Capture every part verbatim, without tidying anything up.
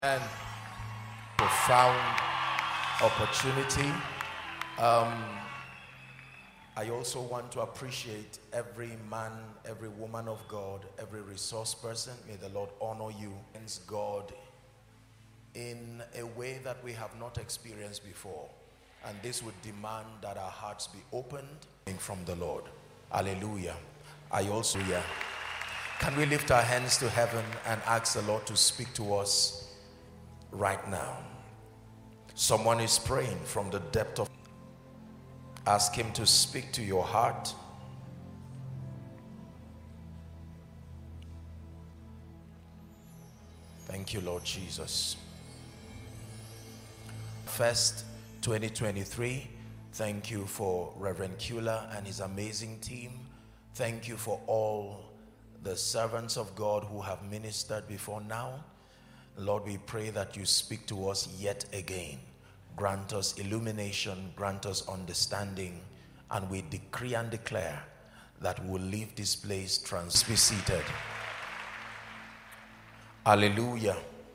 And profound opportunity. Um, I also want to appreciate every man, every woman of God, every resource person. May the Lord honor you. Thanks God in a way that we have not experienced before. And this would demand that our hearts be opened from the Lord. Hallelujah. I also, yeah. Can we lift our hands to heaven and ask the Lord to speak to us right now? Someone is praying from the depth of. Ask him to speak to your heart. Thank you, Lord Jesus. First twenty twenty-three, thank you for Reverend Kula and his amazing team. Thank you for all the servants of God who have ministered before now. Lord, we pray that you speak to us yet again. Grant us illumination, grant us understanding, and we decree and declare that we'll leave this place trans. Be seated. Hallelujah.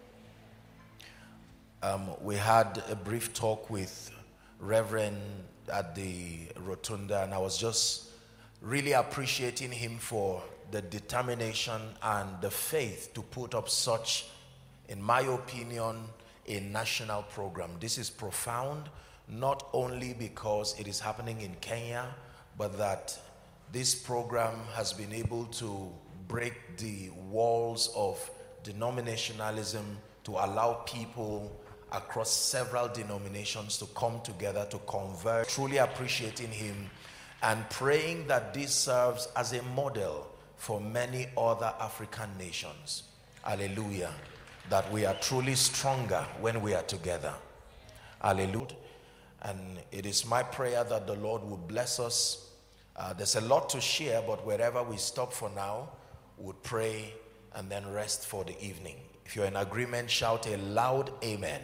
Um, we had a brief talk with Reverend at the Rotunda, and I was just really appreciating him for the determination and the faith to put up such, in my opinion, a national program. This is profound, not only because it is happening in Kenya, but that this program has been able to break the walls of denominationalism to allow people across several denominations to come together to convert. Truly appreciating him and praying that this serves as a model for many other African nations. Hallelujah. That we are truly stronger when we are together. Hallelujah. And it is my prayer that the Lord will bless us. Uh, there's a lot to share, but wherever we stop for now, we'll pray and then rest for the evening. If you're in agreement, shout a loud amen.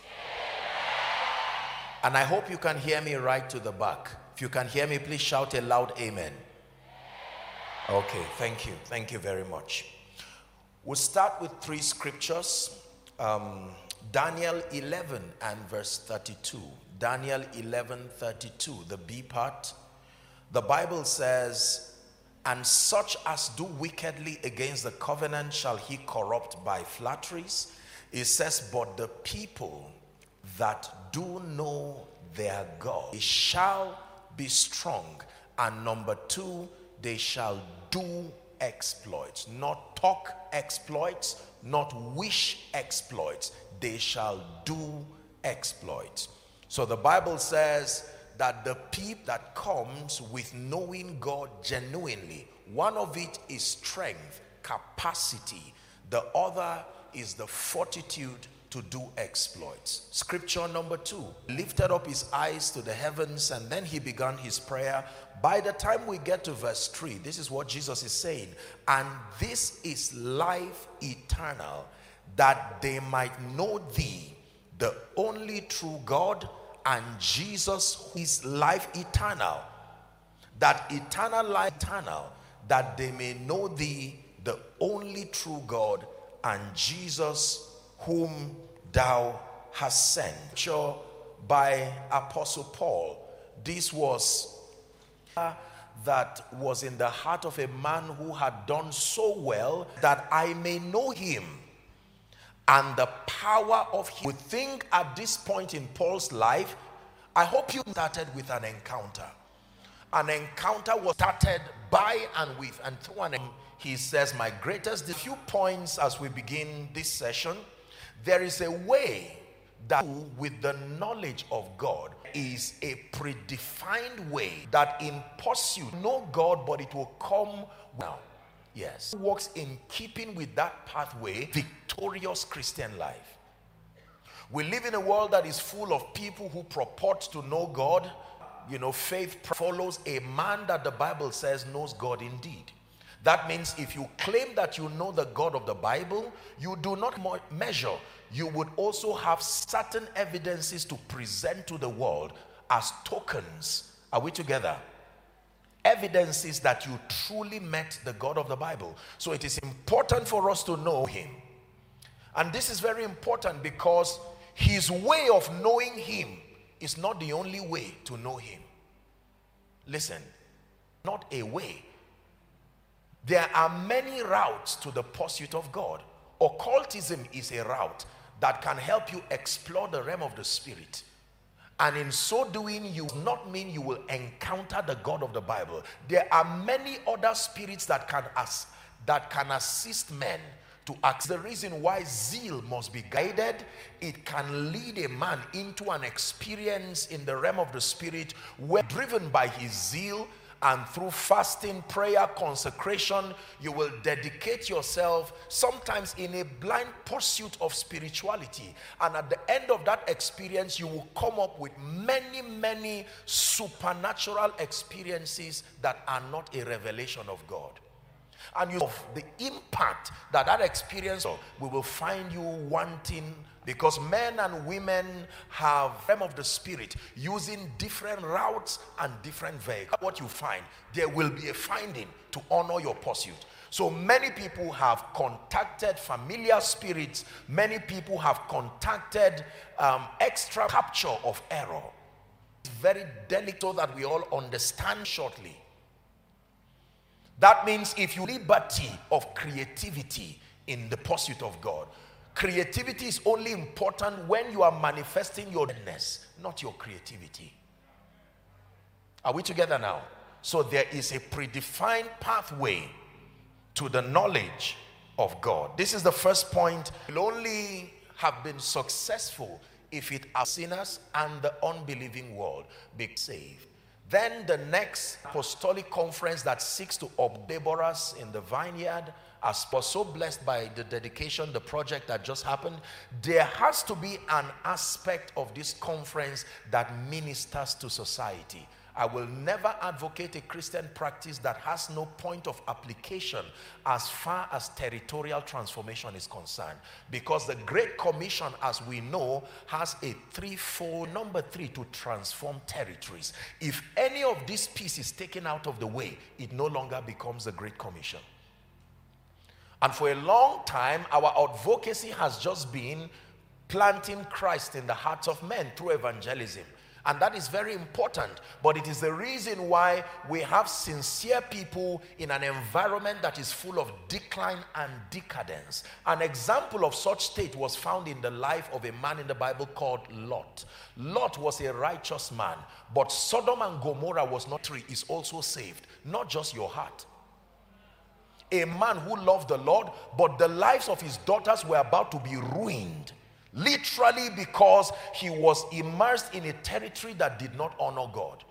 And I hope you can hear me right to the back. If you can hear me, please shout a loud amen. Okay, thank you. Thank you very much. We'll start with three scriptures. Um, Daniel eleven and verse thirty-two. Daniel eleven thirty-two, the B part. The Bible says, "And such as do wickedly against the covenant shall he corrupt by flatteries." It says, "But the people that do know their God, they shall be strong." And number two, they shall do exploits. Not talk exploits, not wish exploits. They shall do exploits. So the Bible says that the peep that comes with knowing God genuinely, one of it is strength, capacity. The other is the fortitude to do exploits. Scripture number two, lifted up his eyes to the heavens, and then he began his prayer. By the time we get to verse three, this is what Jesus is saying. "And this is life eternal, that they might know thee, the only true God, and Jesus who is life eternal." That eternal life eternal, that they may know thee, the only true God, and Jesus whom thou hast sent. Sure, by Apostle Paul. This was that was in the heart of a man who had done so well, that I may know him and the power of him. We think at this point in Paul's life, I hope you started with an encounter. An encounter was started by and with and through an encounter. He says, my greatest, the few points as we begin this session. There is a way that with the knowledge of God is a predefined way that in pursuit, know God, but it will come now. Yes. Works in keeping with that pathway, victorious Christian life. We live in a world that is full of people who purport to know God. You know, faith follows a man that the Bible says knows God indeed. That means if you claim that you know the God of the Bible, you do not measure. You would also have certain evidences to present to the world as tokens. Are we together? Evidences that you truly met the God of the Bible. So it is important for us to know him. And this is very important because his way of knowing him is not the only way to know him. Listen, not a way. There are many routes to the pursuit of God. Occultism is a route that can help you explore the realm of the spirit. And in so doing, you will not mean you will encounter the God of the Bible. There are many other spirits that can, as, that can assist men to ask. The reason why zeal must be guided, it can lead a man into an experience in the realm of the spirit where, driven by his zeal, and through fasting, prayer, consecration, you will dedicate yourself sometimes in a blind pursuit of spirituality. And at the end of that experience, you will come up with many, many supernatural experiences that are not a revelation of God. And you of the impact that that experience, we will find you wanting, because men and women have realm of the spirit using different routes and different vehicles. What you find, there will be a finding to honor your pursuit. So many people have contacted familiar spirits. Many people have contacted um, extra capture of error. It's very delicate so that we all understand shortly. That means if you liberty of creativity in the pursuit of God, creativity is only important when you are manifesting your goodness, not your creativity. Are we together now? So there is a predefined pathway to the knowledge of God. This is the first point. You'll only have been successful if it are sinners and the unbelieving world be saved. Then the next apostolic conference that seeks to update us in the vineyard, as was so blessed by the dedication, the project that just happened, there has to be an aspect of this conference that ministers to society. I will never advocate a Christian practice that has no point of application as far as territorial transformation is concerned. Because the Great Commission, as we know, has a threefold, number three, to transform territories. If any of this piece is taken out of the way, it no longer becomes the Great Commission. And for a long time, our advocacy has just been planting Christ in the hearts of men through evangelism. And that is very important, but it is the reason why we have sincere people in an environment that is full of decline and decadence. An example of such state was found in the life of a man in the Bible called Lot. Lot was a righteous man, but Sodom and Gomorrah was not true, is also saved, not just your heart. A man who loved the Lord, but the lives of his daughters were about to be ruined. Literally, because he was immersed in a territory that did not honor God.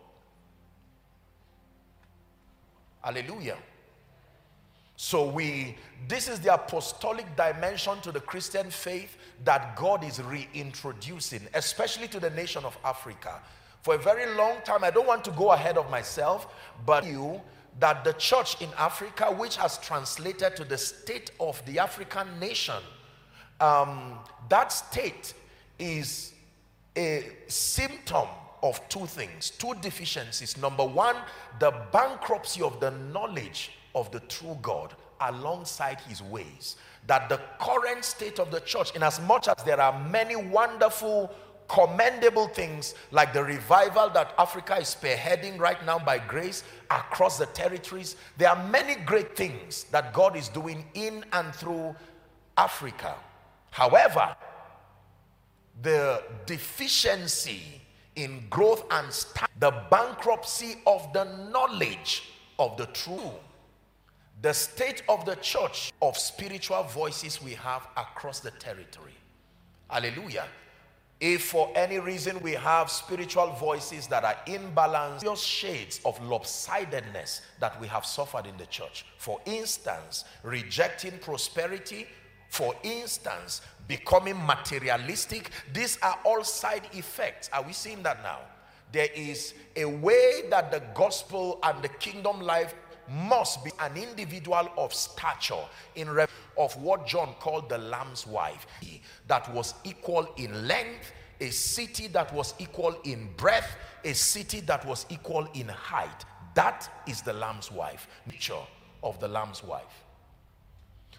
Hallelujah. So we, this is the apostolic dimension to the Christian faith that God is reintroducing, especially to the nation of Africa. For a very long time, I don't want to go ahead of myself, but you that the church in Africa, which has translated to the state of the African nation, Um, that state is a symptom of two things, two deficiencies. Number one, the bankruptcy of the knowledge of the true God alongside his ways. That the current state of the church, in as much as there are many wonderful, commendable things like the revival that Africa is spearheading right now by grace across the territories, there are many great things that God is doing in and through Africa. However, the deficiency in growth and st- the bankruptcy of the knowledge of the true, the state of the church of spiritual voices we have across the territory. Hallelujah. If for any reason we have spiritual voices that are imbalanced, various shades of lopsidedness that we have suffered in the church. For instance, rejecting prosperity. For instance, becoming materialistic. These are all side effects. Are we seeing that now? There is a way that the gospel and the kingdom life must be an individual of stature in re- of what John called the Lamb's wife, that was equal in length, a city that was equal in breadth, a city that was equal in height. That is the Lamb's wife, nature of the Lamb's wife.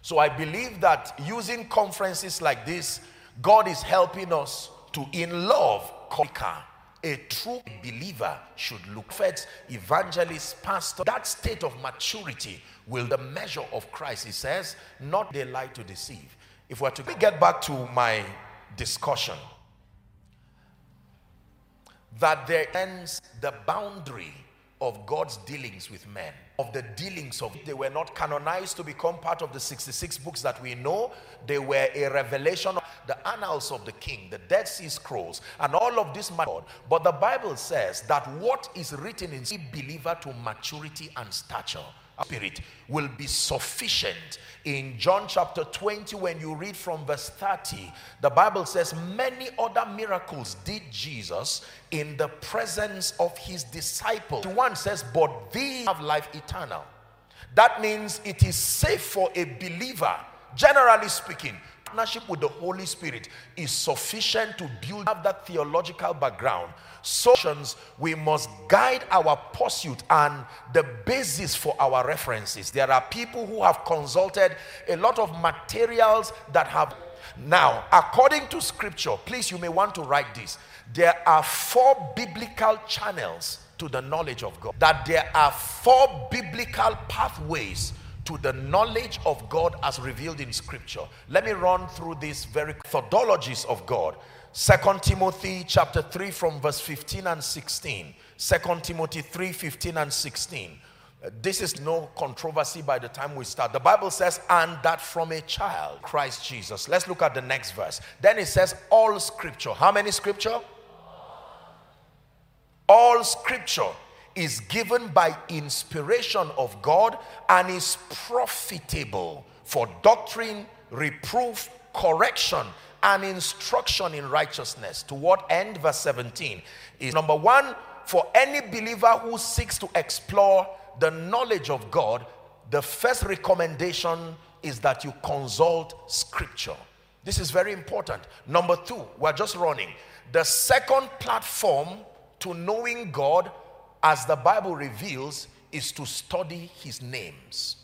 So I believe that using conferences like this, God is helping us to, in love, conquer. A true believer should look. Prophets, evangelists, pastor, that state of maturity will the measure of Christ. He says, not they lie to deceive. If we're to get back to my discussion, that there ends the boundary of God's dealings with men, of the dealings of, they were not canonized to become part of the sixty-six books that we know. They were a revelation of the annals of the king, the Dead Sea Scrolls, and all of this matter. But the Bible says that what is written in a believer to maturity and stature, spirit, will be sufficient. In John chapter twenty, when you read from verse thirty, the Bible says many other miracles did Jesus in the presence of his disciples. One says, but these have life eternal. That means it is safe for a believer, generally speaking, partnership with the Holy Spirit is sufficient to build up that theological background. So we must guide our pursuit and the basis for our references. There are people who have consulted a lot of materials that have. Now, according to scripture, please, you may want to write this. There are four biblical channels to the knowledge of God. That there are four biblical pathways to the knowledge of God as revealed in scripture. Let me run through these very methodologies of God. Second Timothy chapter three from verse fifteen and sixteen. Second Timothy three, fifteen and sixteen. This is no controversy by the time we start. The Bible says, and that from a child, Christ Jesus. Let's look at the next verse. Then it says, all scripture. How many scripture? All scripture is given by inspiration of God and is profitable for doctrine, reproof, correction, and instruction in righteousness. To what end? Verse seventeen is number one, for any believer who seeks to explore the knowledge of God, the first recommendation is that you consult scripture. This is very important. Number two, we're just running. The second platform to knowing God, as the Bible reveals, is to study his names.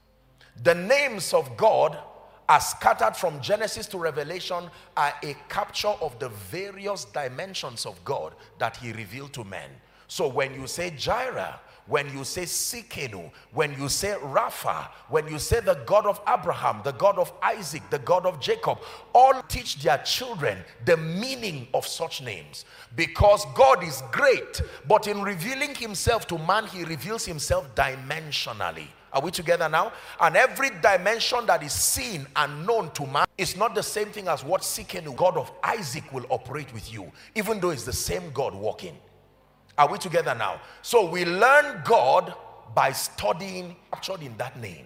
The names of God, as scattered from Genesis to Revelation, are a capture of the various dimensions of God that he revealed to men. So when you say Jireh, when you say Sikenu, when you say Rapha, when you say the God of Abraham, the God of Isaac, the God of Jacob, all teach their children the meaning of such names. Because God is great, but in revealing himself to man, he reveals himself dimensionally. Are we together now? And every dimension that is seen and known to man is not the same thing as what Sikenu, God of Isaac, will operate with you, even though it's the same God walking. Are we together now? So we learn God by studying, captured in that name.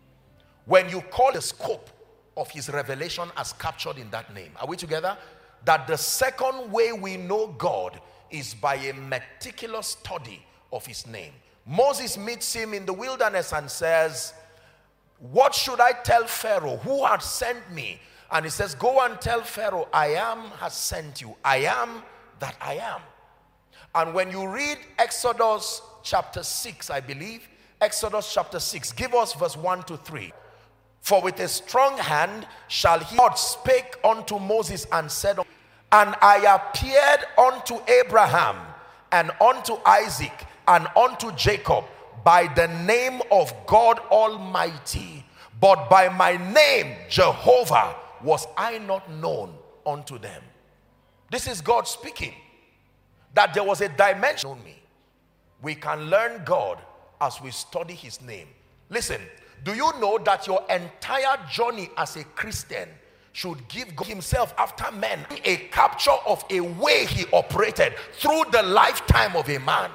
When you call the scope of his revelation as captured in that name. Are we together? That the second way we know God is by a meticulous study of his name. Moses meets him in the wilderness and says, what should I tell Pharaoh? Who has sent me? And he says, go and tell Pharaoh, I am has sent you. I am that I am. And when you read Exodus chapter six, I believe, Exodus chapter six, give us verse one to three. For with a strong hand shall he, God spake unto Moses and said, and I appeared unto Abraham and unto Isaac and unto Jacob by the name of God Almighty, but by my name Jehovah was I not known unto them. This is God speaking. That there was a dimension on me. We can learn God as we study his name. Listen, do you know that your entire journey as a Christian should give God himself after men a capture of a way he operated through the lifetime of a man?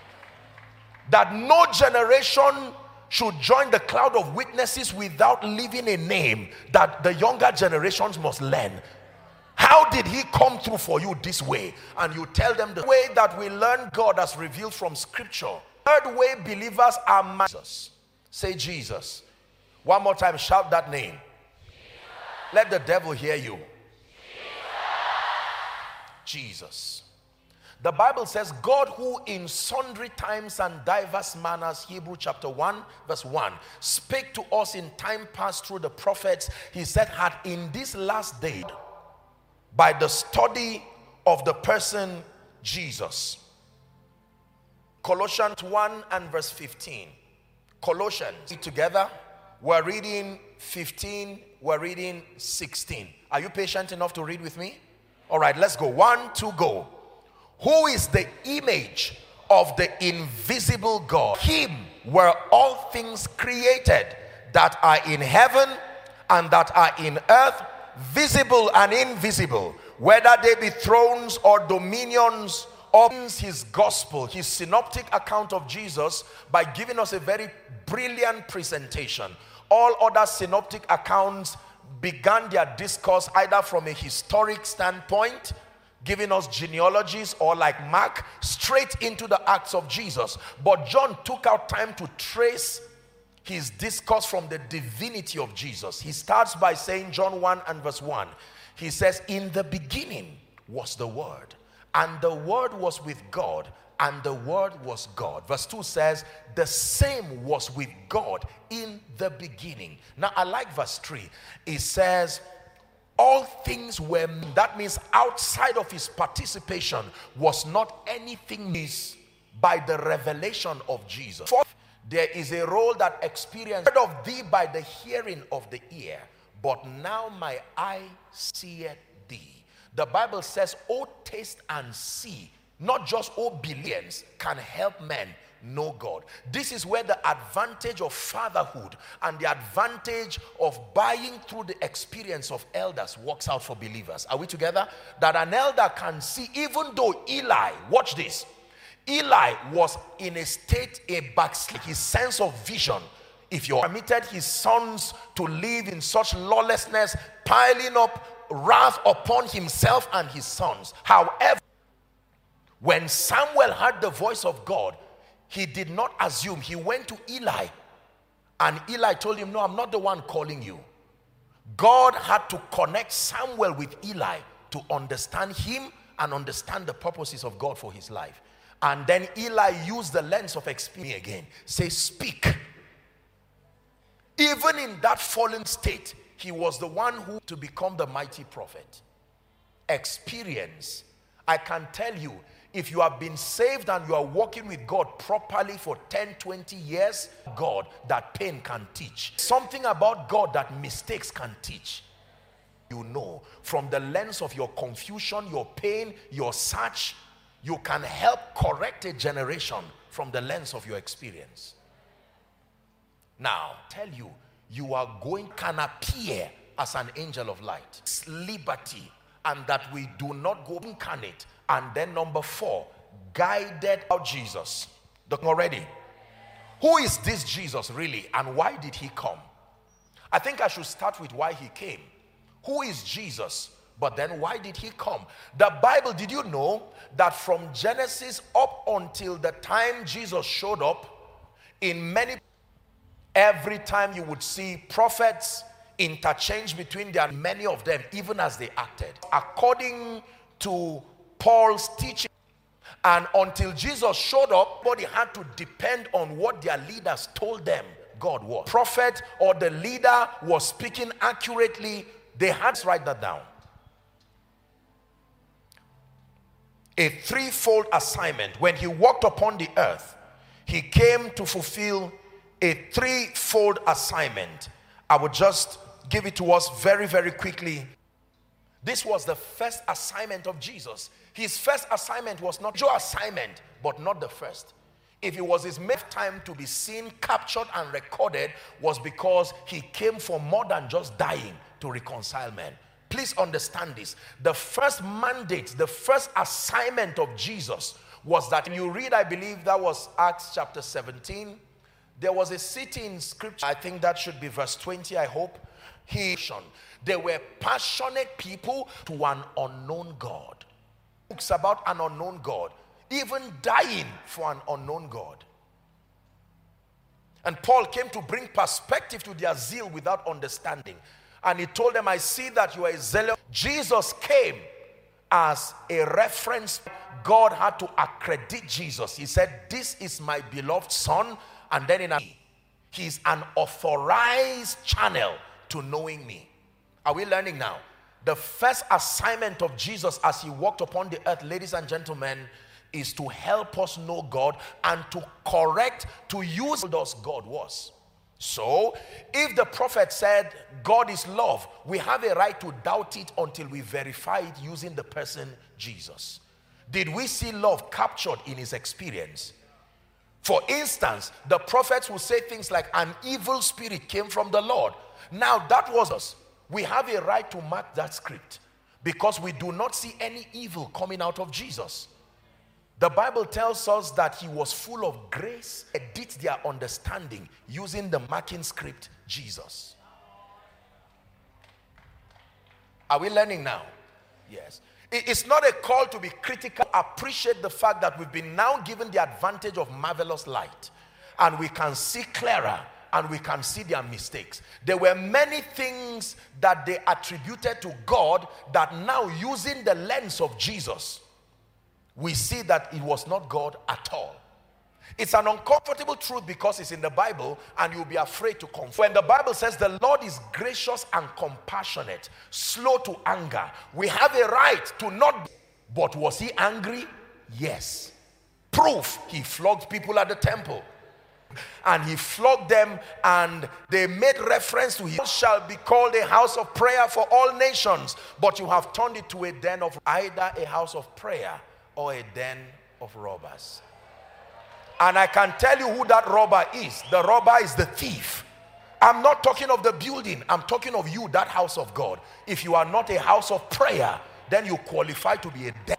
That no generation should join the cloud of witnesses without leaving a name that the younger generations must learn. How did he come through for you this way? And you tell them the way that we learn God as revealed from scripture. Third way believers are Jesus. Say Jesus. One more time, shout that name. Jesus. Let the devil hear you. Jesus. Jesus. The Bible says, God who in sundry times and diverse manners, Hebrew chapter one verse one, spake to us in time past through the prophets, he said, had in this last day, by the study of the person Jesus. Colossians one and verse fifteen. Colossians, together, we're reading fifteen, we're reading sixteen. Are you patient enough to read with me? All right, let's go. One, two, go. Who is the image of the invisible God? Him were all things created that are in heaven and that are in earth, visible and invisible, whether they be thrones or dominions. Opens his gospel, his synoptic account of Jesus, by giving us a very brilliant presentation. All other synoptic accounts began their discourse either from a historic standpoint, giving us genealogies, or like Mark, straight into the acts of Jesus. But John took out time to trace his discourse from the divinity of Jesus. He starts by saying, John one and verse one, he says, in the beginning was the Word, and the Word was with God, and the Word was God. Verse two says, the same was with God in the beginning. Now I like verse three. It says, all things were, that means outside of his participation was not anything missed by the revelation of Jesus. Fourth, there is a role that experienced of thee by the hearing of the ear, but now my eye seeth thee. The Bible says, oh, taste and see, not just obedience can help men know God. This is where the advantage of fatherhood and the advantage of buying through the experience of elders works out for believers. Are we together? That an elder can see, even though Eli, watch this, Eli was in a state, a backslid, his sense of vision. If you permitted his sons to live in such lawlessness, piling up wrath upon himself and his sons. However, when Samuel heard the voice of God, he did not assume. He went to Eli, and Eli told him, no, I'm not the one calling you. God had to connect Samuel with Eli to understand him and understand the purposes of God for his life. And then Eli used the lens of experience again. Say, speak. Even in that fallen state, he was the one who to become the mighty prophet. Experience. I can tell you, if you have been saved and you are walking with God properly for ten, twenty years, God, that pain can teach. Something about God that mistakes can teach. You know, from the lens of your confusion, your pain, your search, you can help correct a generation from the lens of your experience. Now, tell you, you are going, can appear as an angel of light. It's liberty, and that we do not go incarnate. And then number four, guided by Jesus. Look already. Who is this Jesus really, and why did he come? I think I should start with why he came. Who is Jesus? But then why did he come? The Bible, did you know that from Genesis up until the time Jesus showed up, in many, every time you would see prophets interchange between their, many of them, even as they acted. According to Paul's teaching, and until Jesus showed up, everybody had to depend on what their leaders told them God was. Prophet or the leader was speaking accurately, they had to write that down. A threefold assignment. When he walked upon the earth, he came to fulfill a threefold assignment. I would just give it to us very, very quickly. This was the first assignment of Jesus. His first assignment was not your assignment, but not the first. If it was his main time to be seen, captured, and recorded, was because he came for more than just dying to reconcile men. Please understand this. The first mandate, the first assignment of Jesus was that, you read, I believe that was Acts chapter seventeen. There was a city in scripture, I think that should be verse twenty, I hope. He, they were passionate people to an unknown God. Books about an unknown God, even dying for an unknown God. And Paul came to bring perspective to their zeal without understanding. And he told them, I see that you are a zealous. Jesus came as a reference God had to accredit Jesus. He said, this is my beloved son. And then in a, he's an authorized channel to knowing me. Are we learning now? The first assignment of Jesus as he walked upon the earth, ladies and gentlemen, is to help us know God and to correct, to use us God was. So, if the prophet said God is love, we have a right to doubt it until we verify it using the person Jesus. Did we see love captured in his experience? For instance, the prophets will say things like, an evil spirit came from the Lord. Now that was us. We have a right to mark that script because we do not see any evil coming out of Jesus. The Bible tells us that he was full of grace, edit their understanding using the marking script Jesus. Are we learning now? Yes. It's not a call to be critical. Appreciate the fact that we've been now given the advantage of marvelous light and we can see clearer and we can see their mistakes. There were many things that they attributed to God that now, using the lens of Jesus, we see that it was not God at all. It's an uncomfortable truth because it's in the Bible and you'll be afraid to confess. When the Bible says the Lord is gracious and compassionate, slow to anger, we have a right to not be. But was he angry? Yes. Proof, he flogged people at the temple. And he flogged them and they made reference to him. Shall be called a house of prayer for all nations, but you have turned it to a den of, either a house of prayer or a den of robbers. And I can tell you who that robber is. The robber is the thief. I'm not talking of the building. I'm talking of you, that house of God. If you are not a house of prayer, then you qualify to be a den.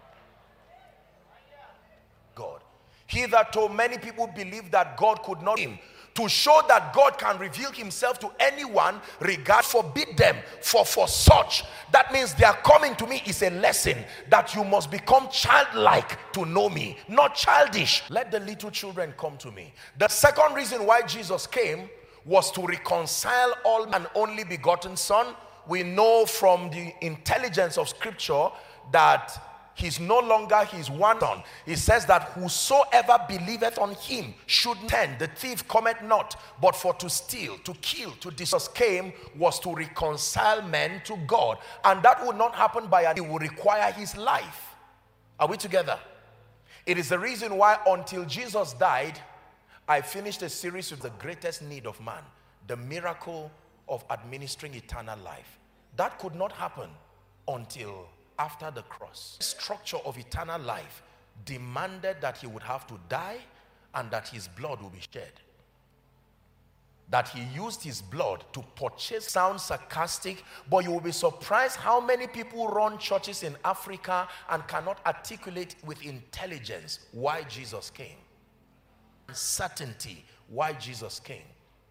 God. He that told many people believe that God could not him. To show that God can reveal himself to anyone, regard forbid them. For for such, that means they are coming to me is a lesson that you must become childlike to know me, not childish. Let the little children come to me. The second reason why Jesus came was to reconcile all an only begotten son. We know from the intelligence of scripture that he's no longer his one son. He says that whosoever believeth on him should tend. The thief cometh not, but for to steal, to kill, to destroy. Jesus came was to reconcile men to God. And that would not happen by an, it would require his life. Are we together? It is the reason why until Jesus died, I finished a series with the greatest need of man, the miracle of administering eternal life. That could not happen until after the cross. The structure of eternal life demanded that he would have to die and that his blood will be shed. That he used his blood to purchase. Sounds sarcastic, but you will be surprised how many people run churches in Africa and cannot articulate with intelligence why Jesus came. Certainty why Jesus came.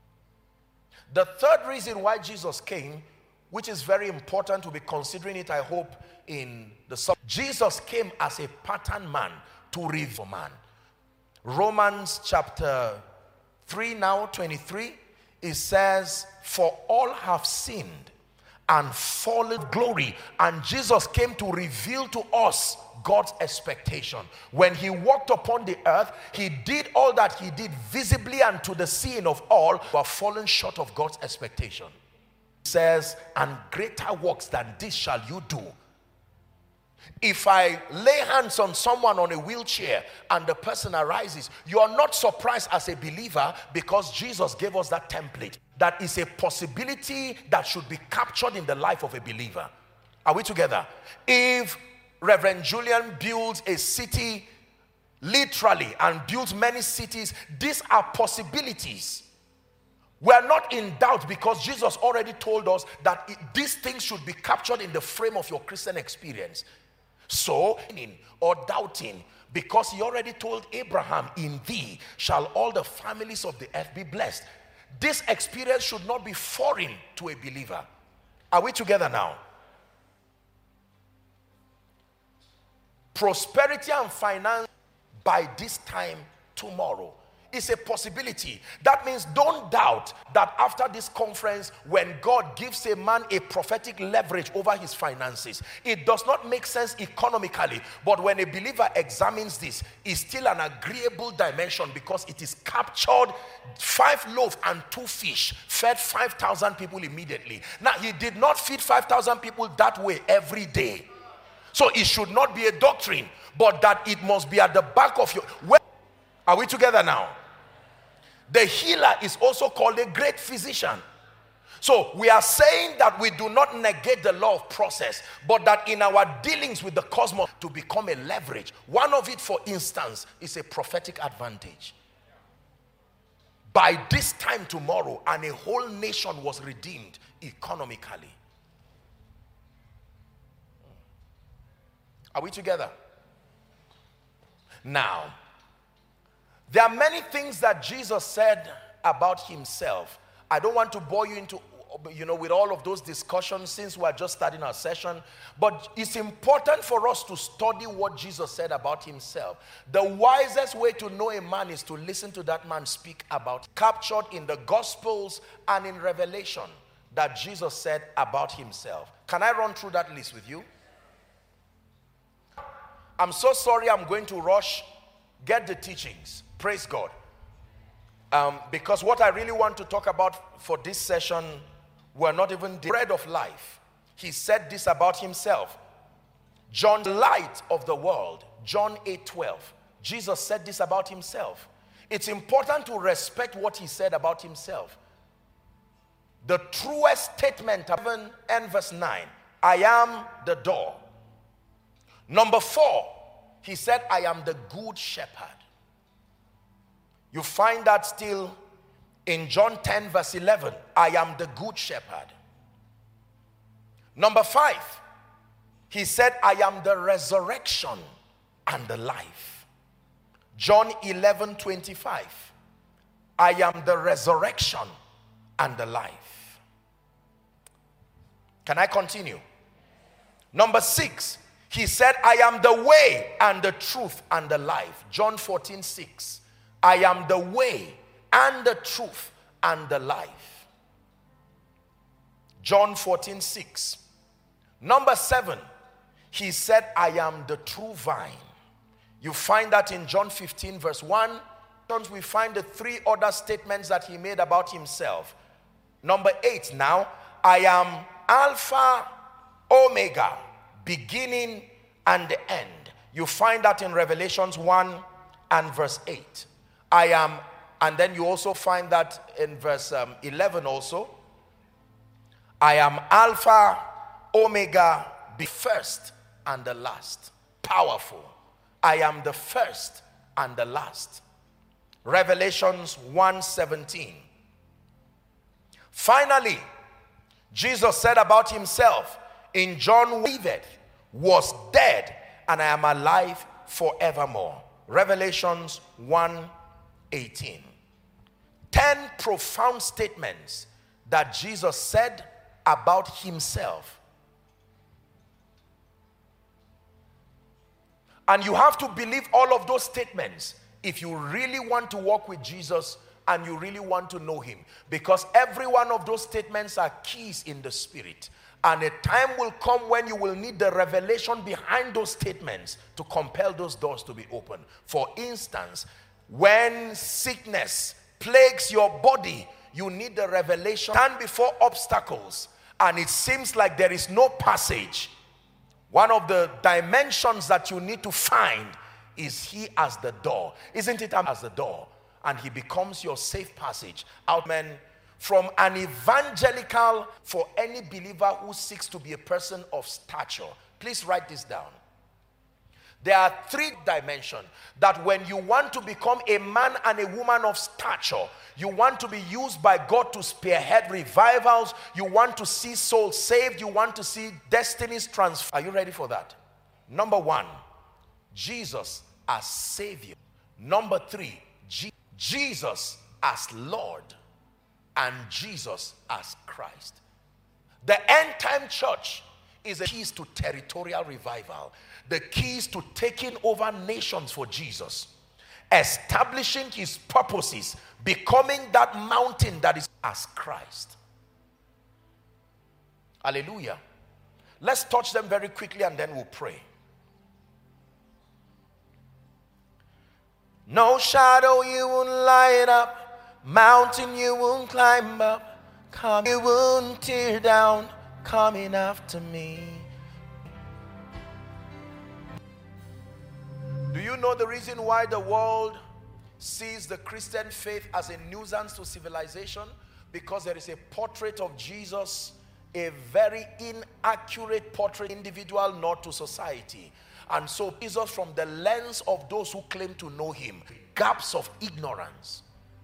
The third reason why Jesus came, which is very important to be considering it, I hope, in the sub. Jesus came as a pattern man to reveal man. Romans chapter three now, twenty-three, it says, for all have sinned and fallen glory. And Jesus came to reveal to us God's expectation. When he walked upon the earth, he did all that he did visibly and to the seeing of all, but fallen short of God's expectation. He says, and greater works than this shall you do. If I lay hands on someone on a wheelchair and the person arises, you are not surprised as a believer because Jesus gave us that template. That is a possibility that should be captured in the life of a believer. Are we together? If Reverend Julian builds a city literally and builds many cities, these are possibilities. We are not in doubt because Jesus already told us that it, these things should be captured in the frame of your Christian experience. So, or doubting, because he already told Abraham, in thee shall all the families of the earth be blessed. This experience should not be foreign to a believer. Are we together now? Prosperity and finance by this time tomorrow. It's a possibility. That means don't doubt that after this conference, when God gives a man a prophetic leverage over his finances, it does not make sense economically, but when a believer examines this, it's still an agreeable dimension because it is captured. Five loaves and two fish fed five thousand people immediately. Now, he did not feed five thousand people that way every day. So it should not be a doctrine, but that it must be at the back of your... Where are we together now? The healer is also called a great physician. So we are saying that we do not negate the law of process, but that in our dealings with the cosmos to become a leverage. One of it, for instance, is a prophetic advantage. By this time tomorrow, and a whole nation was redeemed economically. Are we together? Now, there are many things that Jesus said about himself. I don't want to bore you into, you know, with all of those discussions since we are just starting our session. But it's important for us to study what Jesus said about himself. The wisest way to know a man is to listen to that man speak about, captured in the Gospels and in Revelation, that Jesus said about himself. Can I run through that list with you? I'm so sorry I'm going to rush. Get the teachings. Praise God. Um, because what I really want to talk about for this session, we're not even the bread of life. He said this about himself. John, light of the world. John eight twelve. Jesus said this about himself. It's important to respect what he said about himself. The truest statement, seven and verse nine. I am the door. Number four, he said, I am the good shepherd. You find that still in John ten verse eleven. I am the good shepherd. Number five, he said, I am the resurrection and the life. John eleven twenty-five. I am the resurrection and the life. Can I continue? Number six, he said, I am the way and the truth and the life. John fourteen six. I am the way and the truth and the life. John fourteen six. Number seven, he said, I am the true vine. You find that in John fifteen verse one. We find the three other statements that he made about himself. Number eight now, I am Alpha, Omega, beginning and the end. You find that in Revelations one and verse eight. I am, and then you also find that in verse um, eleven also. I am Alpha, Omega, the first and the last. Powerful. I am the first and the last. Revelations one seventeen. Finally, Jesus said about himself in John, was dead and I am alive forevermore. Revelations one eighteen. Ten profound statements that Jesus said about himself. And you have to believe all of those statements if you really want to walk with Jesus and you really want to know him. Because every one of those statements are keys in the spirit. And a time will come when you will need the revelation behind those statements to compel those doors to be open. For instance, when sickness plagues your body, you need the revelation. Stand before obstacles and it seems like there is no passage. One of the dimensions that you need to find is he as the door. Isn't it as the door? And he becomes your safe passage out, men. From an evangelical, for any believer who seeks to be a person of stature. Please write this down. There are three dimensions that when you want to become a man and a woman of stature, you want to be used by God to spearhead revivals, you want to see souls saved, you want to see destinies transformed. Are you ready for that? Number one, Jesus as Savior. Number three, G- Jesus as Lord. And Jesus as Christ. The end time church is the keys to territorial revival. The keys to taking over nations for Jesus. establishing his purposes, becoming that mountain that is as Christ. Hallelujah. Let's touch them very quickly and then we'll pray. No shadow you won't light up, mountain you won't climb up, come you won't tear down, coming after me. Do you know the reason why the world sees the Christian faith as a nuisance to civilization? Because there is a portrait of Jesus, a very inaccurate portrait, individual, not to society. And so Jesus, from the lens of those who claim to know him, gaps of ignorance,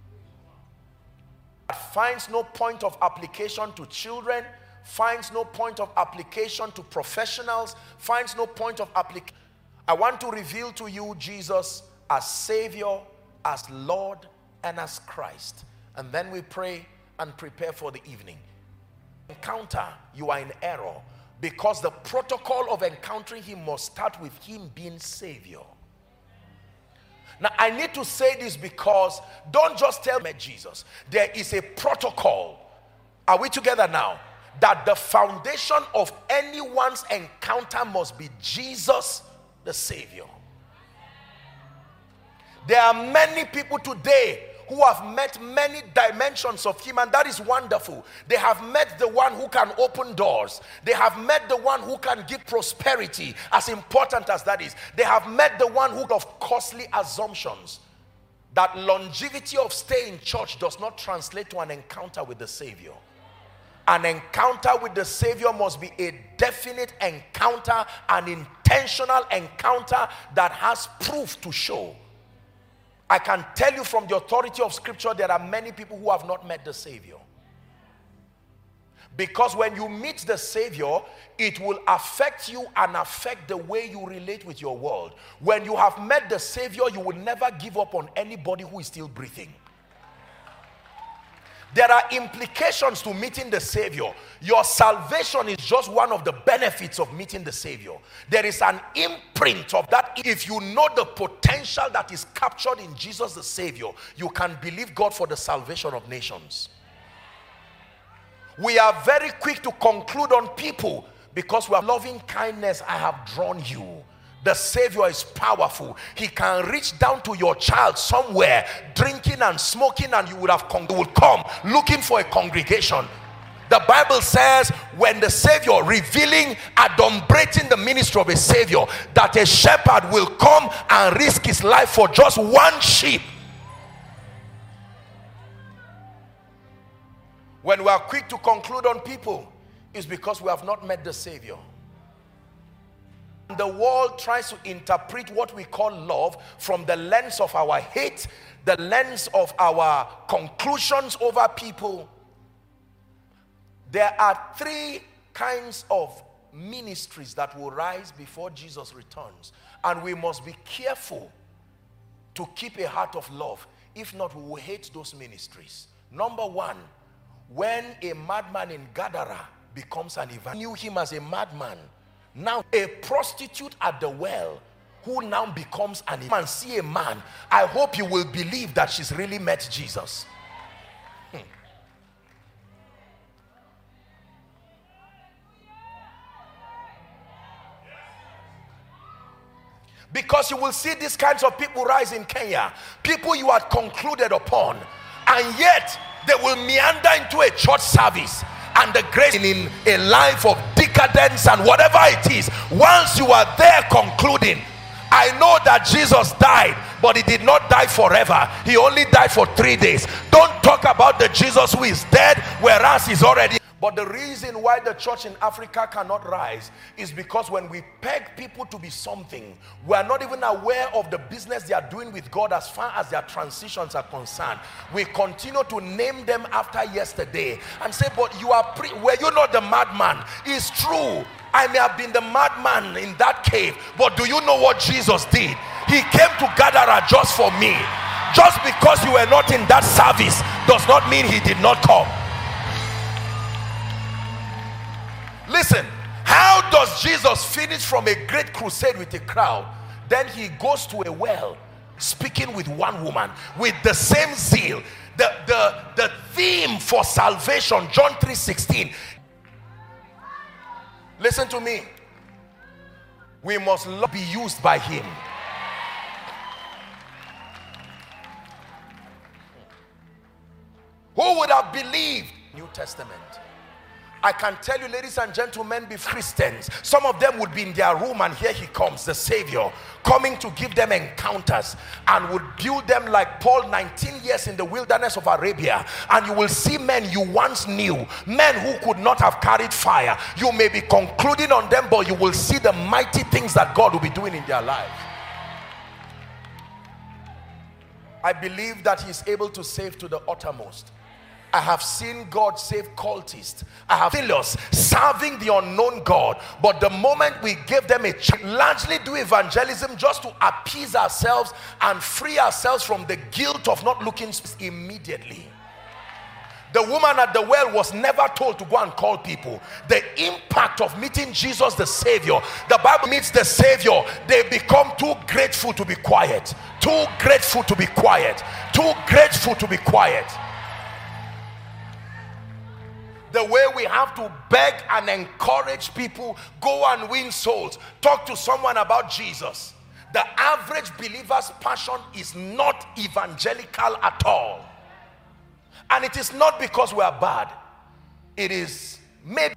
finds no point of application to children, finds no point of application to professionals, finds no point of application. I want to reveal to you Jesus as Savior, as Lord, and as Christ. And then we pray and prepare for the evening. Encounter, you are in error, because the protocol of encountering him must start with him being Savior. Now I need to say this because don't just tell me Jesus. There is a protocol. Are we together now? That the foundation of anyone's encounter must be Jesus the Savior. There are many people today who have met many dimensions of him, and that is wonderful. They have met the one who can open doors. They have met the one who can give prosperity, as important as that is. They have met the one who of costly assumptions. That longevity of stay in church does not translate to an encounter with the Savior. An encounter with the Savior must be a definite encounter, an intentional encounter that has proof to show. I can tell you from the authority of Scripture, there are many people who have not met the Savior. Because when you meet the Savior, it will affect you and affect the way you relate with your world. When you have met the Savior, you will never give up on anybody who is still breathing. There are implications to meeting the Savior. Your salvation is just one of the benefits of meeting the Savior. There is an imprint of that. If you know the potential that is captured in Jesus the Savior, you can believe God for the salvation of nations. We are very quick to conclude on people because we are loving kindness. I have drawn you. The Savior is powerful. He can reach down to your child somewhere drinking and smoking, and you would have come, you would come looking for a congregation. The Bible says when the Savior, revealing, adumbrating the ministry of a Savior, that a shepherd will come and risk his life for just one sheep. When we are quick to conclude on people, it's because we have not met the Savior. The world tries to interpret what we call love from the lens of our hate, the lens of our conclusions over people. There are three kinds of ministries that will rise before Jesus returns, and we must be careful to keep a heart of love. If not, we will hate those ministries. Number one, when a madman in Gadara becomes an evangelist, knew him as a madman. Now a prostitute at the well who now becomes an evangelist, and see a man, I hope you will believe that she's really met Jesus. Hmm. Because you will see these kinds of people rise in Kenya, people you had concluded upon, and yet they will meander into a church service, and the grace in a life of decadence and whatever it is. Once you are there concluding, I know that Jesus died, but he did not die forever. He only died for three days. Don't talk about the Jesus who is dead, whereas he's already. But the reason why the church in Africa cannot rise is because when we peg people to be something, we are not even aware of the business they are doing with God as far as their transitions are concerned. We continue to name them after yesterday and say, but you are pre were you not the madman? It's true, I may have been the madman in that cave, but do you know what Jesus did? He came to Gadara just for me. Just because you were not in that service does not mean he did not come. Listen, how does Jesus finish from a great crusade with a crowd? Then he goes to a well speaking with one woman with the same zeal. The, the, the theme for salvation, John three sixteen. Listen to me. We must be used by him. Who would have believed? New Testament. I can tell you, ladies and gentlemen, be Christians. Some of them would be in their room and here he comes, the Savior, coming to give them encounters and would build them like Paul, nineteen years in the wilderness of Arabia. And you will see men you once knew, men who could not have carried fire. You may be concluding on them, but you will see the mighty things that God will be doing in their lives. I believe that he is able to save to the uttermost. I have seen God save cultists. I have seen us serving the unknown God. But the moment we give them a chance, largely do evangelism just to appease ourselves and free ourselves from the guilt of not looking immediately. The woman at the well was never told to go and call people. The impact of meeting Jesus the Savior, the Bible meets the Savior, they become too grateful to be quiet. Too grateful to be quiet. Too grateful to be quiet. The way we have to beg and encourage people, go and win souls, talk to someone about Jesus. The average believer's passion is not evangelical at all. And it is not because we are bad. It is maybe.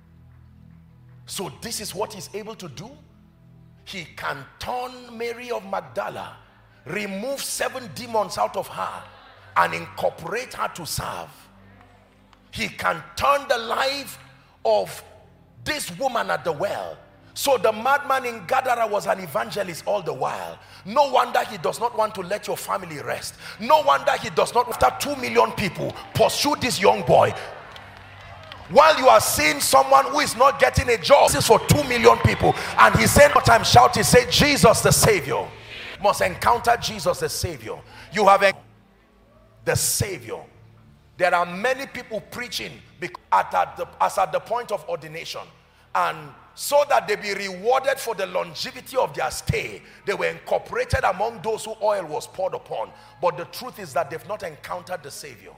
So this is what he's able to do. He can turn Mary of Magdala, remove seven demons out of her, and incorporate her to serve. He can turn the life of this woman at the well. So the madman in Gadara was an evangelist all the while. No wonder he does not want to let your family rest. No wonder he does not, after two million people, pursue this young boy. While you are seeing someone who is not getting a job, this is for two million people. And he said, what time shout, he said, Jesus the Savior. Must encounter Jesus the Savior. You have a, the Savior. There are many people preaching at, at the, as at the point of ordination, and so that they be rewarded for the longevity of their stay, they were incorporated among those who oil was poured upon. But the truth is that they've not encountered the Savior.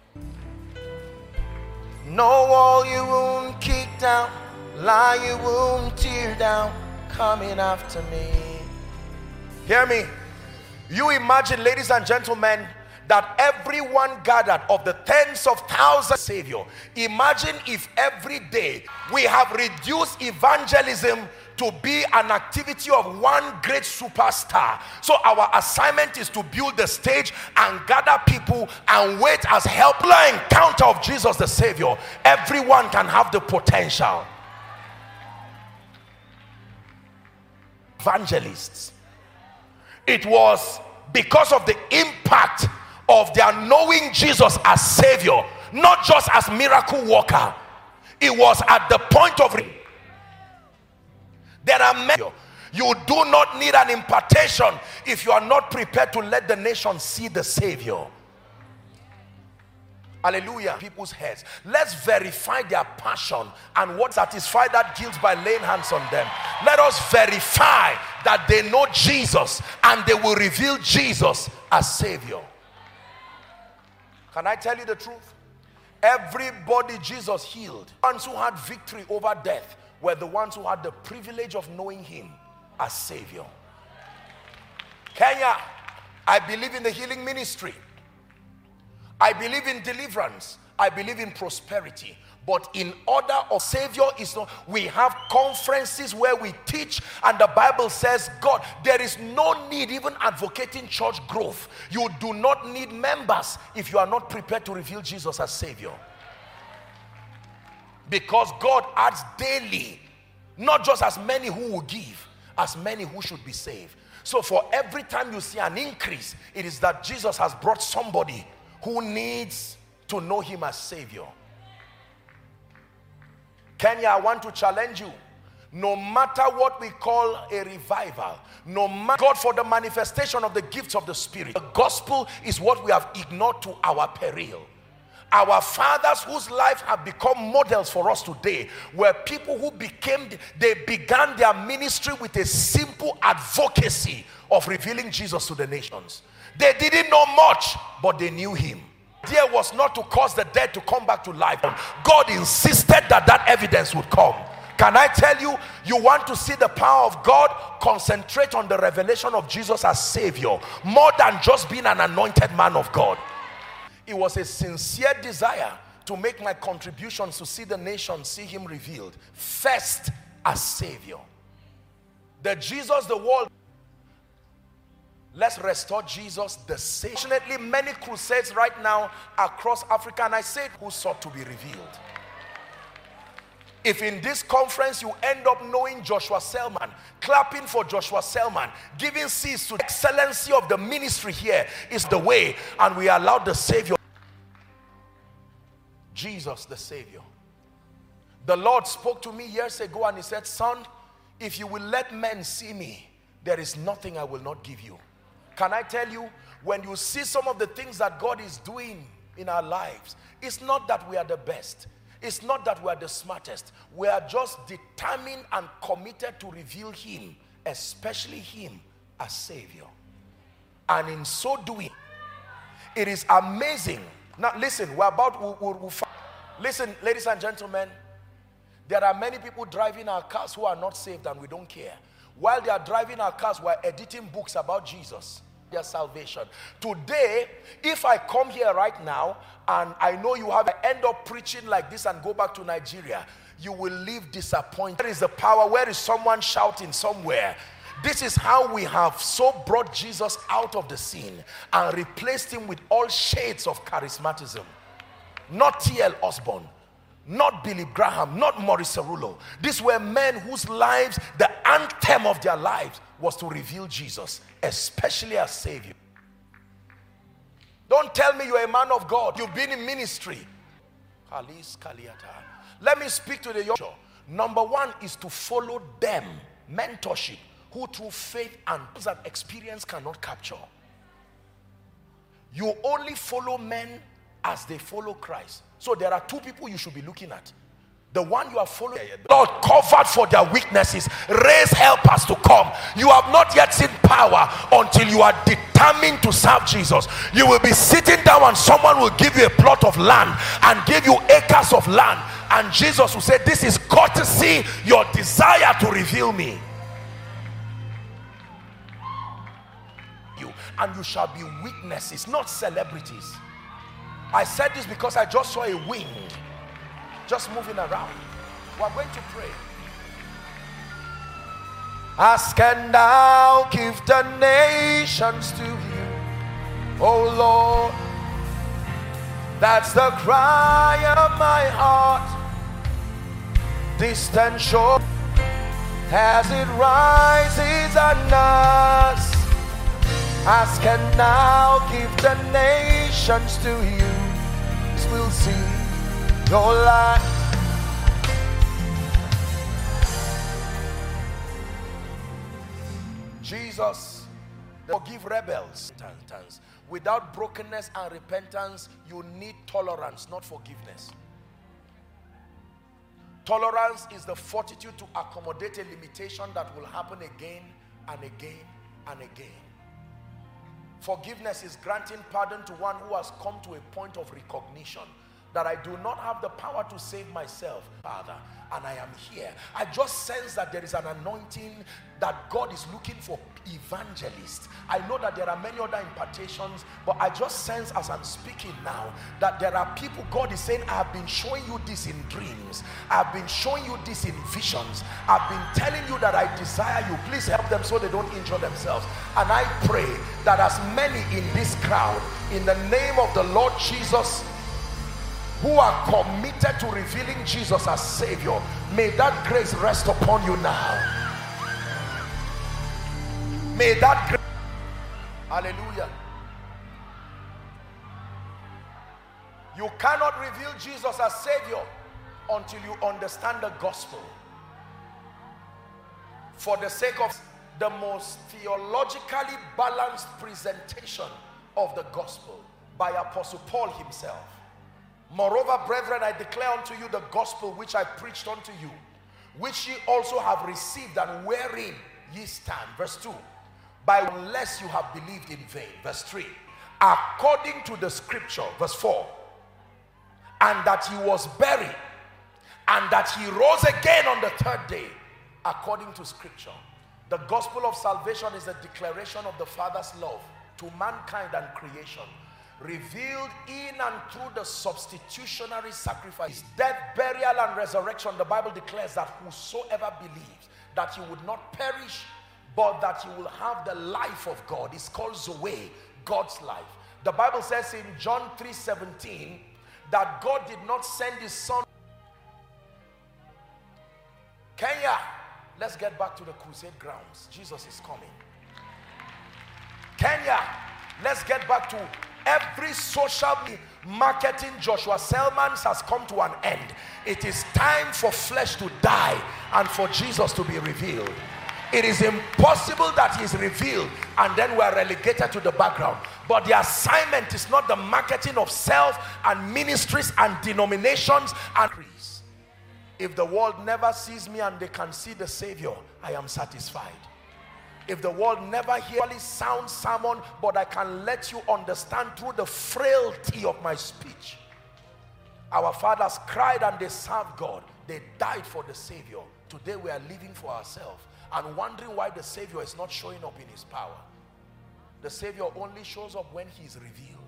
No wall you won't kick down, lie you won't tear down, coming after me. Hear me. You imagine, ladies and gentlemen, that everyone gathered of the tens of thousands, Savior. Imagine if every day we have reduced evangelism to be an activity of one great superstar. So our assignment is to build the stage and gather people and wait as helpful encounter of Jesus the Savior. Everyone can have the potential. Evangelists. It was because of the impact of their knowing Jesus as Savior, not just as miracle worker. It was at the point of re- there are many. You do not need an impartation if you are not prepared to let the nation see the Savior. Hallelujah. People's heads. Let's verify their passion and what satisfy that guilt by laying hands on them. Let us verify that they know Jesus and they will reveal Jesus as Savior. Can I tell you the truth? Everybody Jesus healed, the ones who had victory over death, were the ones who had the privilege of knowing him as Savior. Kenya, I believe in the healing ministry. I believe in deliverance. I believe in prosperity. But in order of Savior is not, we have conferences where we teach, and the Bible says, God, there is no need even advocating church growth. You do not need members if you are not prepared to reveal Jesus as Savior. Because God adds daily, not just as many who will give, as many who should be saved. So for every time you see an increase, it is that Jesus has brought somebody who needs to know him as Savior. Kenya, I want to challenge you. No matter what we call a revival, no matter God for the manifestation of the gifts of the Spirit, the gospel is what we have ignored to our peril. Our fathers whose life have become models for us today were people who became, they began their ministry with a simple advocacy of revealing Jesus to the nations. They didn't know much, but they knew him. The idea was not to cause the dead to come back to life. God insisted that that evidence would come. Can I tell you, you want to see the power of God? Concentrate on the revelation of Jesus as Savior, more than just being an anointed man of God. It was a sincere desire to make my contributions to see the nation see him revealed first as Savior. The Jesus the world, let's restore Jesus the Savior. Fortunately, many crusades right now across Africa, and I said who sought to be revealed. If in this conference you end up knowing Joshua Selman, clapping for Joshua Selman, giving seeds to the excellency of the ministry here is the way, and we allow the Savior, Jesus the Savior. The Lord spoke to me years ago and he said, son, if you will let men see me, there is nothing I will not give you. Can I tell you, when you see some of the things that God is doing in our lives, it's not that we are the best. It's not that we are the smartest. We are just determined and committed to reveal him, especially him as Savior. And in so doing, it is amazing. Now listen, we're about, we'll, we'll, we'll listen, ladies and gentlemen, there are many people driving our cars who are not saved and we don't care. While they are driving our cars, we're editing books about Jesus, their salvation. Today, if I come here right now and I know you have, I end up preaching like this and go back to Nigeria, you will leave disappointed. Where is the power? Where is someone shouting somewhere? This is how we have so brought Jesus out of the scene and replaced him with all shades of charismatism. Not T L Osborne, not Billy Graham, not Maurice Cerullo. These were men whose lives, the anthem of their lives was to reveal Jesus, especially as Savior. Don't tell me you're a man of God. You've been in ministry. Let me speak to the young. Number one is to follow them. Mentorship. Who through faith and that experience cannot capture. You only follow men as they follow Christ. So there are two people you should be looking at. The one you are following, Lord, covered for their weaknesses, raise helpers to come. You have not yet seen power until you are determined to serve Jesus. You will be sitting down and someone will give you a plot of land and give you acres of land, and Jesus will say, this is courtesy, your desire to reveal me. You and you shall be witnesses, not celebrities. I said this because I just saw a wing just moving around. We're going to pray. Ask and thou give the nations to you, O Lord. That's the cry of my heart. Distant shore as it rises on us. Ask and now give the nations to you. We'll see your light. Jesus, forgive rebels. Without brokenness and repentance, you need tolerance, not forgiveness. Tolerance is the fortitude to accommodate a limitation that will happen again and again and again. Forgiveness is granting pardon to one who has come to a point of recognition that I do not have the power to save myself, Father, and I am here. I just sense that there is an anointing that God is looking for evangelists. I know that there are many other impartations, but I just sense as I'm speaking now that there are people God is saying, I have been showing you this in dreams. I've been showing you this in visions. I've been telling you that I desire you. Please help them so they don't injure themselves. And I pray that as many in this crowd, in the name of the Lord Jesus, who are committed to revealing Jesus as Savior, may that grace rest upon you now. May that grace, hallelujah. You cannot reveal Jesus as Savior until you understand the gospel. For the sake of the most theologically balanced presentation of the gospel by Apostle Paul himself. Moreover, brethren, I declare unto you the gospel which I preached unto you, which ye also have received, and wherein ye stand. Verse two. By unless you have believed in vain. Verse three. According to the scripture. Verse four. And that he was buried, and that he rose again on the third day, according to scripture. The gospel of salvation is a declaration of the Father's love to mankind and creation, revealed in and through the substitutionary sacrifice, death, burial, and resurrection. The Bible declares that whosoever believes, that he would not perish, but that he will have the life of God. It's called Zoe, God's life. The Bible says in John three seventeen that God did not send his son. Kenya, let's get back to the crusade grounds. Jesus is coming. Kenya, let's get back to every social marketing. Joshua Selman's has come to an end. It is time for flesh to die and for Jesus to be revealed. It is impossible that he is revealed and then we are relegated to the background. But the assignment is not the marketing of self and ministries and denominations and creeds. If the world never sees me and they can see the Savior, I am satisfied. If the world never hears sound sermon, but I can let you understand through the frailty of my speech. Our fathers cried and they served God. They died for the Savior. Today we are living for ourselves and wondering why the Savior is not showing up in his power. The Savior only shows up when he is revealed.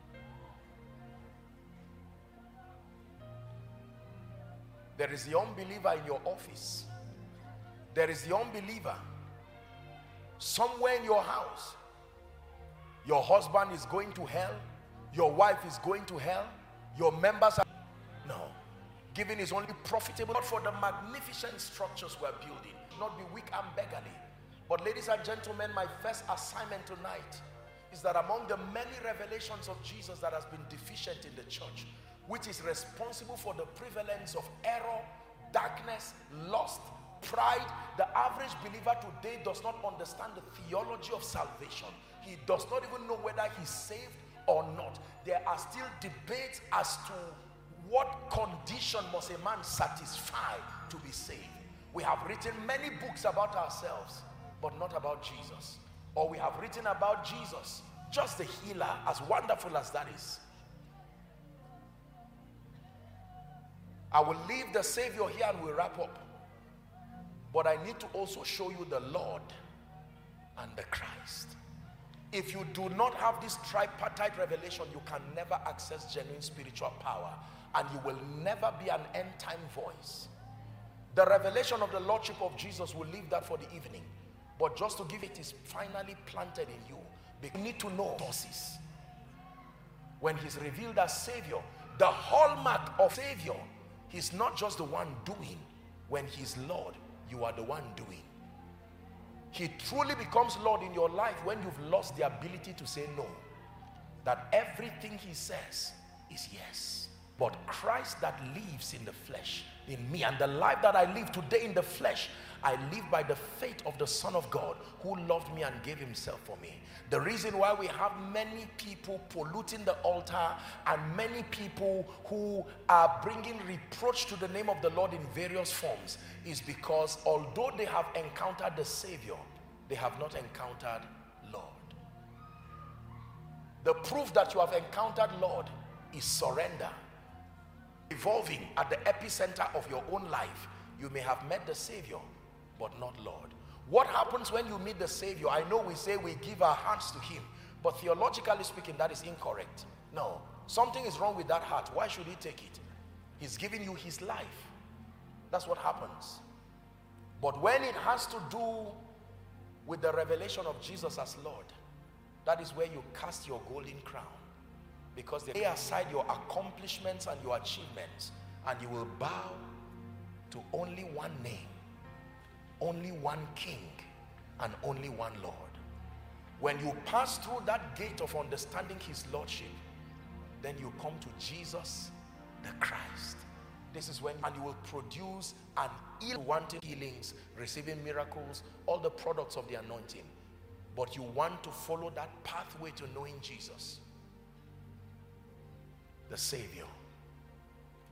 There is the unbeliever in your office. There is the unbeliever somewhere in your house. Your husband is going to hell. Your wife is going to hell. Your members are... No. Giving is only profitable not for the magnificent structures we're building. Not be weak and beggarly. But ladies and gentlemen, my first assignment tonight is that among the many revelations of Jesus that has been deficient in the church, which is responsible for the prevalence of error, darkness, lust, pride. The average believer today does not understand the theology of salvation. He does not even know whether he's saved or not. There are still debates as to what condition must a man satisfy to be saved. We have written many books about ourselves, but not about Jesus. Or we have written about Jesus, just the healer, as wonderful as that is. I will leave the Savior here and we'll wrap up. But I need to also show you the Lord and the Christ. If you do not have this tripartite revelation, you can never access genuine spiritual power, and you will never be an end-time voice. The revelation of the Lordship of Jesus, will leave that for the evening. But just to give it is finally planted in you. You need to know sources. When he's revealed as Savior, the hallmark of Savior, he's not just the one doing. When he's Lord, you are the one doing. He truly becomes Lord in your life when you've lost the ability to say no. That everything he says is yes. But Christ that lives in the flesh, in me, and the life that I live today in the flesh, I live by the faith of the Son of God who loved me and gave himself for me. The reason why we have many people polluting the altar and many people who are bringing reproach to the name of the Lord in various forms is because although they have encountered the Savior, they have not encountered Lord. The proof that you have encountered Lord is surrender. Evolving at the epicenter of your own life, you may have met the Savior, but not Lord. What happens when you meet the Savior? I know we say we give our hearts to him, but theologically speaking, that is incorrect. No, something is wrong with that heart. Why should he take it? He's giving you his life. That's what happens. But when it has to do with the revelation of Jesus as Lord, that is where you cast your golden crown. Because they lay aside your accomplishments and your achievements, and you will bow to only one name, only one King, and only one Lord. When you pass through that gate of understanding his Lordship, then you come to Jesus the Christ. This is when, and you will produce an ill wanting healings, receiving miracles, all the products of the anointing. But you want to follow that pathway to knowing Jesus, the Savior.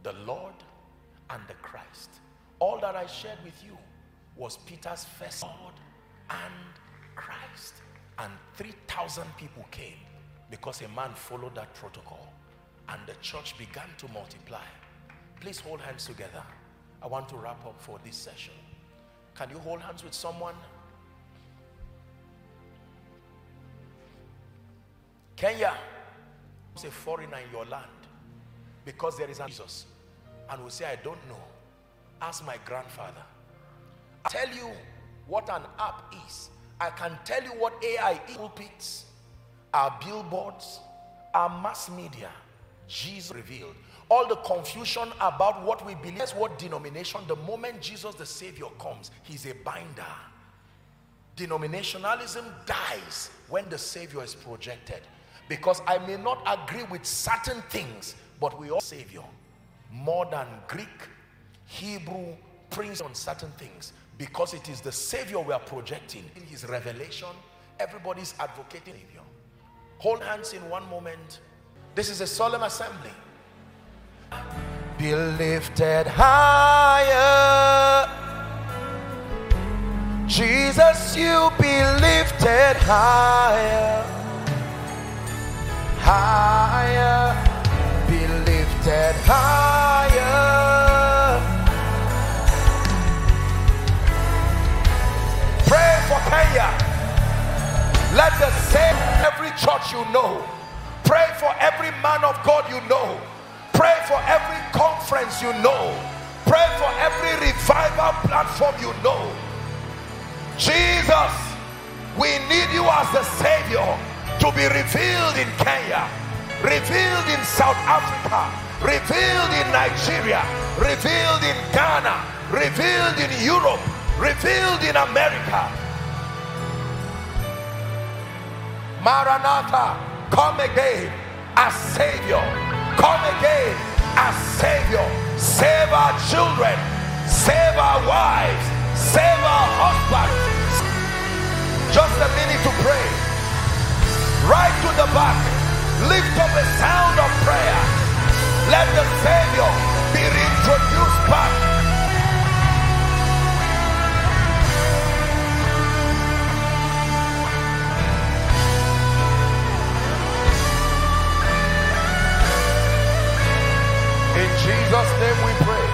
the Lord and the Christ. All that I shared with you was Peter's first Lord and Christ. And three thousand people came because a man followed that protocol. And the church began to multiply. Please hold hands together. I want to wrap up for this session. Can you hold hands with someone? Kenya is a foreigner in your land because there is a Jesus. And we say, I don't know. Ask my grandfather. I'll tell you what an app is. I can tell you what A I is. Pulpits, our billboards, our mass media. Jesus revealed. All the confusion about what we believe, what denomination, the moment Jesus the Savior comes, he's a binder. Denominationalism dies when the Savior is projected. Because I may not agree with certain things, but we all Savior. More than Greek, Hebrew, Prince on certain things. Because it is the Savior we are projecting. In his revelation, everybody's advocating Savior. Hold hands in one moment. This is a solemn assembly. Be lifted higher. Jesus, you be lifted higher. Higher. Be lifted higher. Pray for Kenya. Let the same every church you know. Pray for every man of God you know. Pray for every conference you know. Pray for every revival platform you know. Jesus, we need you as the Savior to be revealed in Kenya, revealed in South Africa, revealed in Nigeria, revealed in Ghana, revealed in Europe, revealed in America. Maranatha, come again as Savior. Come again as Savior. Save our children. Save our wives. Save our husbands. Just a minute to pray. Right to the back. Lift up a sound of prayer. Let the Savior be reintroduced back. In Jesus' name we pray.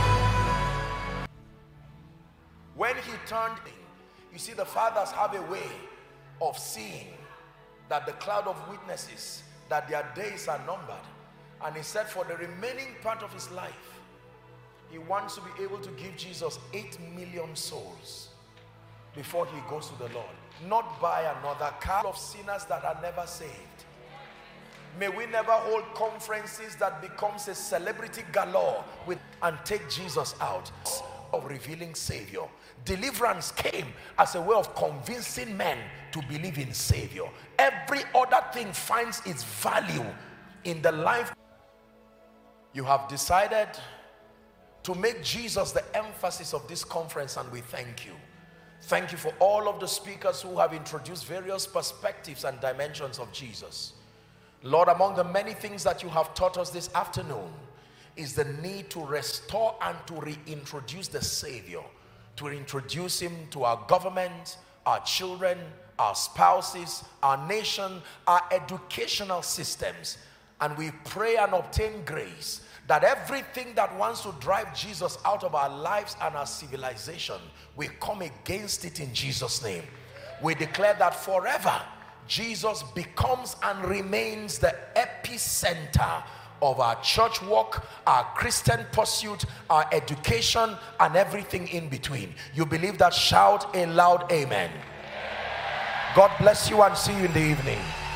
When he turned in, you see, the fathers have a way of seeing that the cloud of witnesses, that their days are numbered. And he said for the remaining part of his life, he wants to be able to give Jesus eight million souls before he goes to the Lord. Not by another crowd of sinners that are never saved. May we never hold conferences that becomes a celebrity galore with and take Jesus out of revealing Savior. Deliverance came as a way of convincing men to believe in Savior. Every other thing finds its value in the life. You have decided to make Jesus the emphasis of this conference, and we thank you. Thank you for all of the speakers who have introduced various perspectives and dimensions of Jesus. Lord, among the many things that you have taught us this afternoon is the need to restore and to reintroduce the Savior, to introduce him to our government, our children, our spouses, our nation, our educational systems. And we pray and obtain grace that everything that wants to drive Jesus out of our lives and our civilization, we come against it in Jesus' name. We declare that forever Jesus becomes and remains the epicenter of our church work, our Christian pursuit, our education, and everything in between. You believe that? Shout a loud amen. God bless you and see you in the evening.